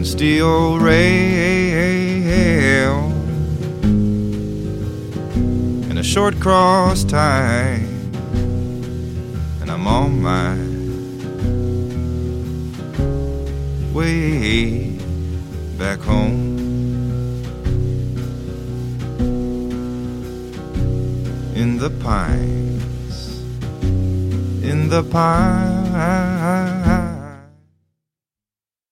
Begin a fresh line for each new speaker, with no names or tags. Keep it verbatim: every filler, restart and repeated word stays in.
steel rail and a short cross tie, and I'm on my way back home. In the pines, in the pines,